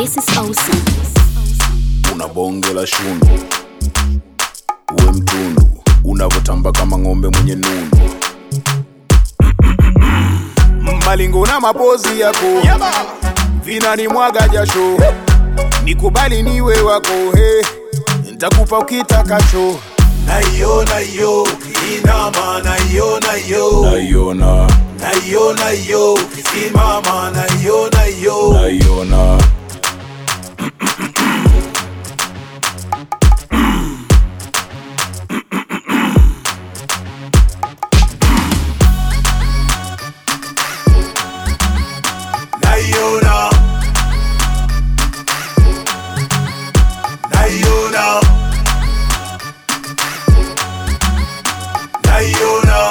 This is awesome. Una bonge la shundu, uwe mtundu, unavotamba kama ng'ombe mwenye nundu. Malingo na mapozi yako vinani mwaga jasho, nikubali niwe wako, nitakupa ukitakacho. Naiona yo, inama naiona yo, naiona yo, simama naiona yo, naiona. Naiona, naiona, naiona.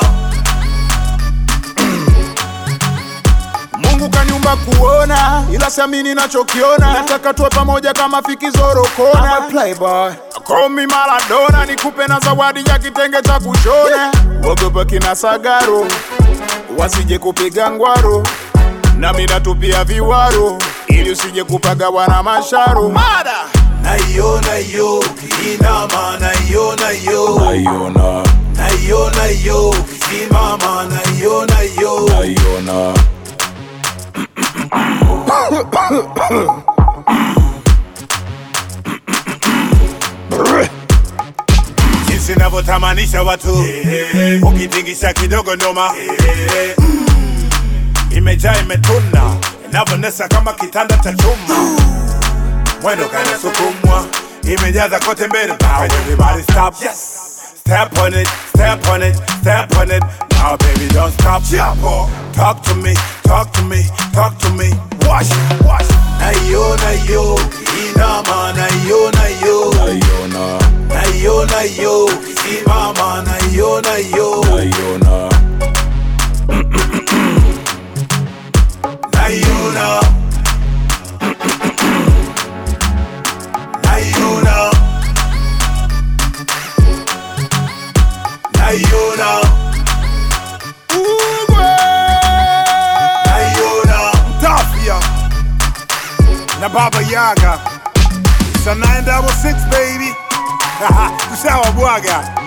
Mungu kaniumba kuona, ila siamini nachokiona. Nataka tuwe pamoja kama fikizoro kona. I'm a playboy, call me Maradona. Nikupe na zawadi ya kitenge cha kushona. Wogopa kina Sagaro, wasije kupiga ngwaro, nami natupia viwaro, ili usije kupagawa na masharo. Mada! Naiona yo, inama naiona yo, naiona yo, simama naiona yo, naiona. jinsi navotamanisha watu, ukitingisha kidogo noma, imejaa imetuna, inavonesa kama kitanda cha chuma, mwendo kana sukumwa, imejaza kote mbele. Now everybody stop, step on it, step on it, step on it. Now baby don't stop, talk to me, talk to me, talk to me. Wash, wash. Naiona yo, inama naiona yo, naiona yo, simama naiona yo, Naiona. naiona, naiona, naiona, naiona. Tafia na Baba Yaga, it's a 966 baby. Kushawa bwaga.